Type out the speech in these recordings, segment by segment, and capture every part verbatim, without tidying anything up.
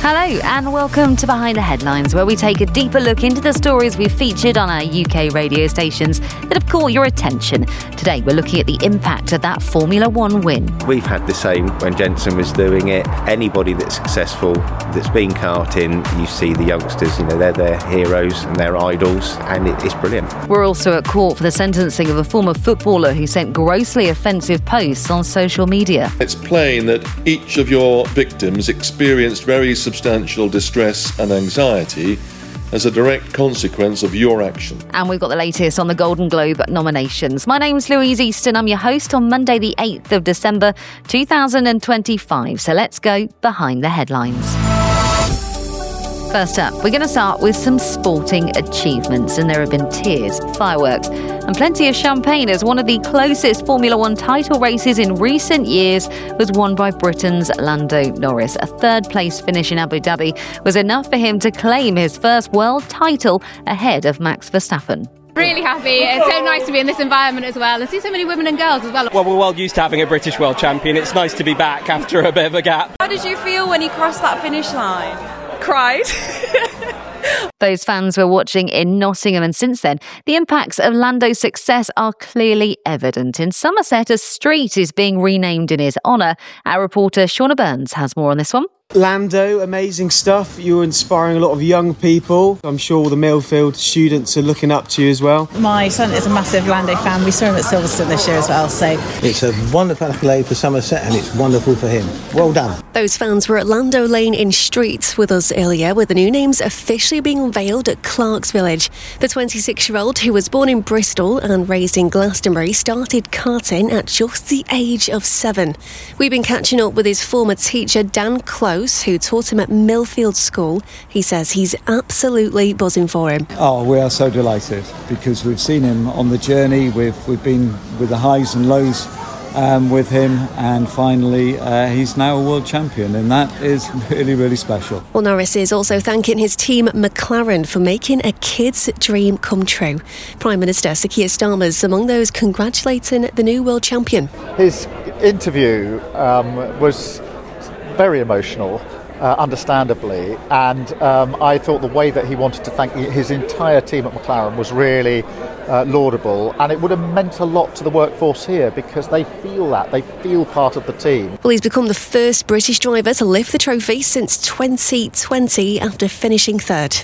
Hello and welcome to Behind the Headlines, where we take a deeper look into the stories we've featured on our U K radio stations that have caught your attention. Today we're looking at the impact of that Formula One win. We've had the same when Jenson was doing it. Anybody that's successful, that's been karting, you see the youngsters, you know, they're their heroes and their idols, and it, it's brilliant. We're also at court for the sentencing of a former footballer who sent grossly offensive posts on social media. It's plain that each of your victims experienced very substantial distress and anxiety as a direct consequence of your action. And we've got the latest on the Golden Globe nominations. My name's Louise Easton. I'm your host on Monday the eighth of December two thousand twenty-five. So let's go behind the headlines. First up, we're going to start with some sporting achievements, and there have been tears, fireworks and plenty of champagne as one of the closest Formula One title races in recent years was won by Britain's Lando Norris. A third-place finish in Abu Dhabi was enough for him to claim his first world title ahead of Max Verstappen. Really happy. It's so nice to be in this environment as well and see so many women and girls as well. Well, we're well used to having a British world champion. It's nice to be back after a bit of a gap. How did you feel when you crossed that finish line? Cried. Those fans were watching in Nottingham, and since then, the impacts of Lando's success are clearly evident. In Somerset, a street is being renamed in his honour. Our reporter Shauna Burns has more on this one. Lando, amazing stuff. You're inspiring a lot of young people. I'm sure all the Millfield students are looking up to you as well. My son is a massive Lando fan. We saw him at Silverstone this year as well. So it's a wonderful accolade for Somerset, and it's wonderful for him. Well done. Those fans were at Lando Lane in Street with us earlier, with the new names officially being unveiled at Clark's Village. The twenty-six-year-old, who was born in Bristol and raised in Glastonbury, started karting at just the age of seven. We've been catching up with his former teacher, Dan Close, who taught him at Millfield School. He says he's absolutely buzzing for him. Oh, we are so delighted because we've seen him on the journey. We've we've been with the highs and lows um, with him, and finally uh, he's now a world champion, and that is really, really special. Well, Norris is also thanking his team McLaren for making a kid's dream come true. Prime Minister Sir Keir Starmer's among those congratulating the new world champion. His interview um, was very emotional, uh, understandably, and um, I thought the way that he wanted to thank his entire team at McLaren was really uh, laudable, and it would have meant a lot to the workforce here because they feel that, they feel part of the team. Well, he's become the first British driver to lift the trophy since twenty twenty after finishing third.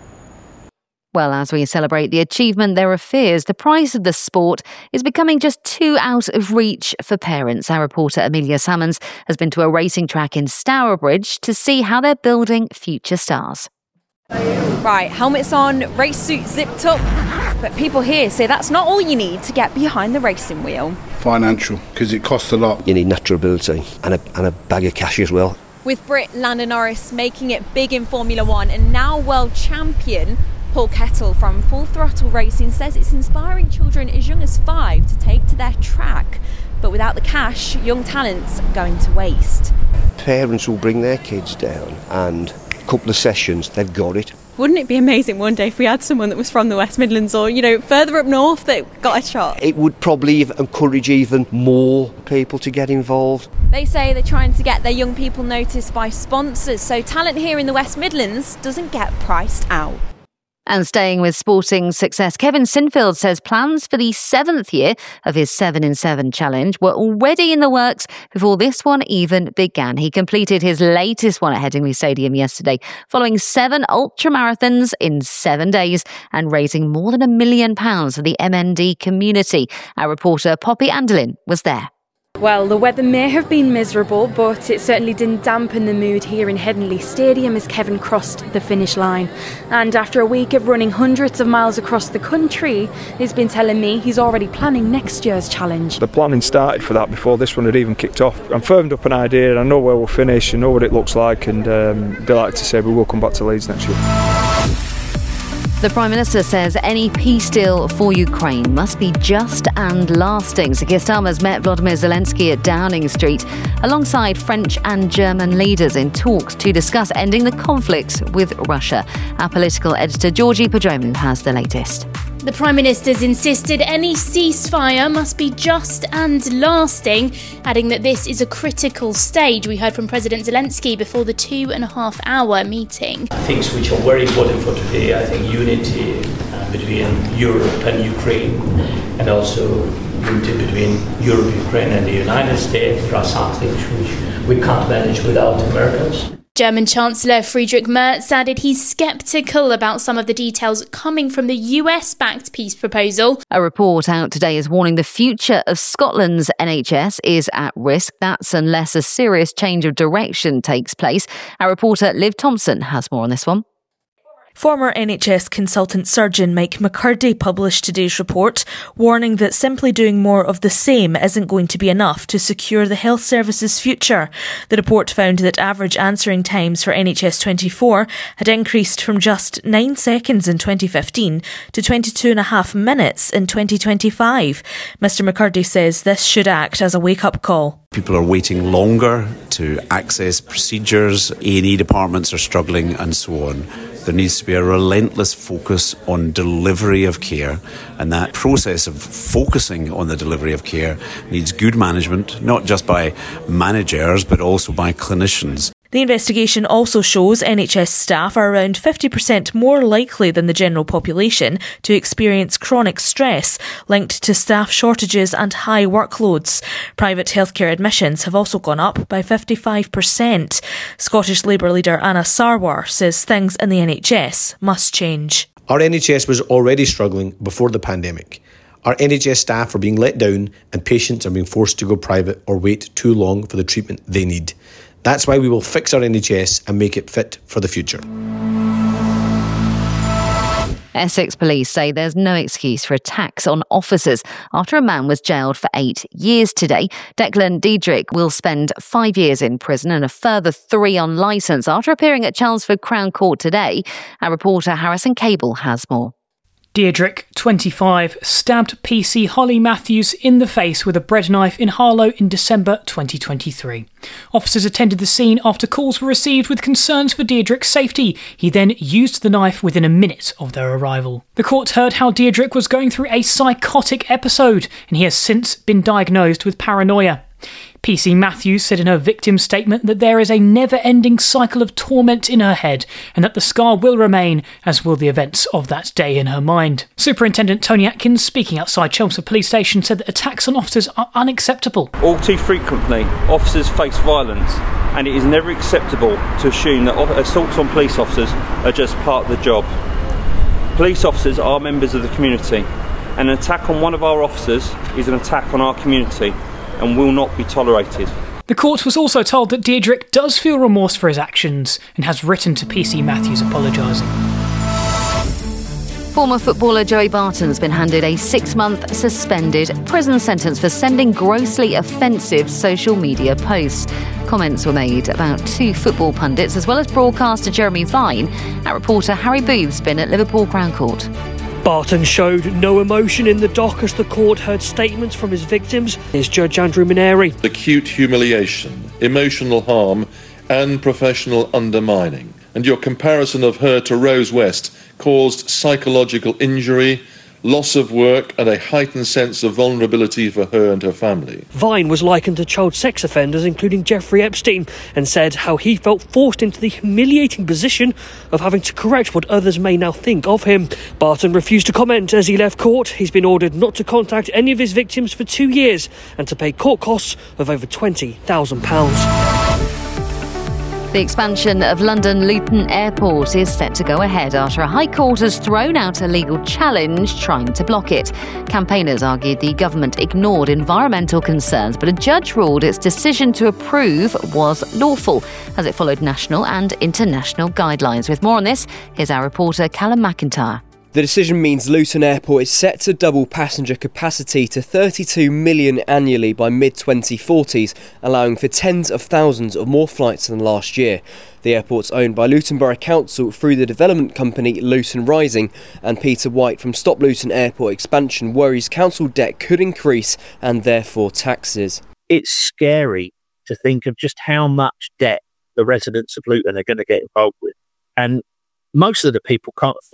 Well, as we celebrate the achievement, there are fears the price of the sport is becoming just too out of reach for parents. Our reporter Amelia Salmons has been to a racing track in Stourbridge to see how they're building future stars. Right, helmets on, race suit zipped up, but people here say that's not all you need to get behind the racing wheel. Financial, because it costs a lot. You need natural ability and a, and a bag of cash as well. With Brit Lando Norris making it big in Formula One and now world champion, Paul Kettle from Full Throttle Racing says it's inspiring children as young as five to take to their track. But without the cash, young talents are going to waste. Parents will bring their kids down, and a couple of sessions, they've got it. Wouldn't it be amazing one day if we had someone that was from the West Midlands or, you know, further up north that got a shot? It would probably encourage even more people to get involved. They say they're trying to get their young people noticed by sponsors, so talent here in the West Midlands doesn't get priced out. And staying with sporting success, Kevin Sinfield says plans for the seventh year of his seven in seven challenge were already in the works before this one even began. He completed his latest one at Headingley Stadium yesterday, following seven ultramarathons in seven days and raising more than a million pounds for the M N D community. Our reporter Poppy Andelin was there. Well, the weather may have been miserable, but it certainly didn't dampen the mood here in Headingley Stadium as Kevin crossed the finish line. And after a week of running hundreds of miles across the country, he's been telling me he's already planning next year's challenge. The planning started for that before this one had even kicked off. I'm firmed up an idea, and I know where we'll finish, I know what it looks like, and um, delighted to say we will come back to Leeds next year. The Prime Minister says any peace deal for Ukraine must be just and lasting. Sir Keir Starmer's met Volodymyr Zelensky at Downing Street alongside French and German leaders in talks to discuss ending the conflict with Russia. Our political editor Georgie Prodromou has the latest. The Prime Minister's insisted any ceasefire must be just and lasting, adding that this is a critical stage. We heard from President Zelensky before the two and a half hour meeting. Things which are very important for today, I think unity uh, between Europe and Ukraine, and also unity between Europe, Ukraine and the United States. There are some things which we can't manage without Americans. German Chancellor Friedrich Merz added he's sceptical about some of the details coming from the U S-backed peace proposal. A report out today is warning the future of Scotland's N H S is at risk. That's unless a serious change of direction takes place. Our reporter Liv Thompson has more on this one. Former N H S consultant surgeon Mike McCurdy published today's report, warning that simply doing more of the same isn't going to be enough to secure the health service's future. The report found that average answering times for N H S twenty-four had increased from just nine seconds in twenty fifteen to twenty-two and a half minutes in twenty twenty-five. Mister McCurdy says this should act as a wake-up call. People are waiting longer to access procedures, A and E departments are struggling and so on. There needs to be a relentless focus on delivery of care, and that process of focusing on the delivery of care needs good management, not just by managers but also by clinicians. The investigation also shows N H S staff are around fifty percent more likely than the general population to experience chronic stress linked to staff shortages and high workloads. Private healthcare admissions have also gone up by fifty-five percent. Scottish Labour leader Anna Sarwar says things in the N H S must change. Our N H S was already struggling before the pandemic. Our N H S staff are being let down and patients are being forced to go private or wait too long for the treatment they need. That's why we will fix our N H S and make it fit for the future. Essex police say there's no excuse for attacks on officers after a man was jailed for eight years today. Declan Diedrich will spend five years in prison and a further three on licence after appearing at Chelmsford Crown Court today. Our reporter Harrison Cable has more. Diedrich, twenty-five, stabbed P C Holly Matthews in the face with a bread knife in Harlow in December twenty twenty-three. Officers attended the scene after calls were received with concerns for Diedrich's safety. He then used the knife within a minute of their arrival. The court heard how Diedrich was going through a psychotic episode, and he has since been diagnosed with paranoia. P C Matthews said in her victim's statement that there is a never-ending cycle of torment in her head and that the scar will remain, as will the events of that day in her mind. Superintendent Tony Atkins, speaking outside Chelmsford Police Station, said that attacks on officers are unacceptable. All too frequently, officers face violence, and it is never acceptable to assume that assaults on police officers are just part of the job. Police officers are members of the community, and an attack on one of our officers is an attack on our community and will not be tolerated. The court was also told that Diedrich does feel remorse for his actions and has written to P C Matthews apologising. Former footballer Joey Barton's been handed a six-month suspended prison sentence for sending grossly offensive social media posts. Comments were made about two football pundits as well as broadcaster Jeremy Vine. Our reporter Harry Booth's been at Liverpool Crown Court. Barton showed no emotion in the dock as the court heard statements from his victims. Here's Judge Andrew Mineri. Acute humiliation, emotional harm and professional undermining. And your comparison of her to Rose West caused psychological injury, loss of work and a heightened sense of vulnerability for her and her family. Vine was likened to child sex offenders, including Jeffrey Epstein, and said how he felt forced into the humiliating position of having to correct what others may now think of him. Barton refused to comment as he left court. He's been ordered not to contact any of his victims for two years and to pay court costs of over twenty thousand pounds. The expansion of London Luton Airport is set to go ahead after a High Court has thrown out a legal challenge trying to block it. Campaigners argued the government ignored environmental concerns, but a judge ruled its decision to approve was lawful, as it followed national and international guidelines. With more on this, here's our reporter Callum McIntyre. The decision means Luton Airport is set to double passenger capacity to thirty-two million annually by mid twenty forties, allowing for tens of thousands of more flights than last year. The airport's owned by Luton Borough Council through the development company Luton Rising, and Peter White from Stop Luton Airport Expansion worries council debt could increase and therefore taxes. It's scary to think of just how much debt the residents of Luton are going to get involved with. And most of the people can't afford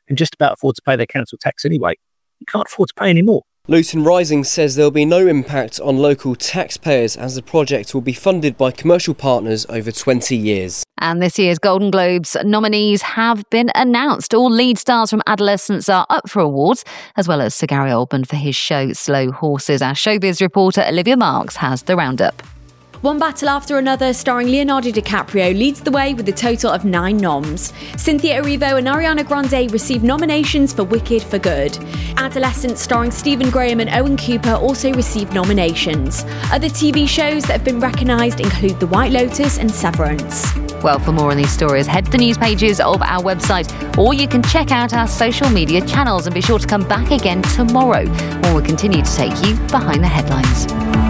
can just about afford to pay their council tax anyway. You can't afford to pay any more. Luton Rising says there will be no impact on local taxpayers as the project will be funded by commercial partners over twenty years. And this year's Golden Globes nominees have been announced. All lead stars from Adolescence are up for awards, as well as Sir Gary Oldman for his show Slow Horses. Our showbiz reporter Olivia Marks has the roundup. One battle after another, starring Leonardo DiCaprio, leads the way with a total of nine noms. Cynthia Erivo and Ariana Grande received nominations for Wicked for Good. Adolescence, starring Stephen Graham and Owen Cooper, also received nominations. Other T V shows that have been recognised include The White Lotus and Severance. Well, for more on these stories, head to the news pages of our website, or you can check out our social media channels, and be sure to come back again tomorrow when we'll continue to take you behind the headlines.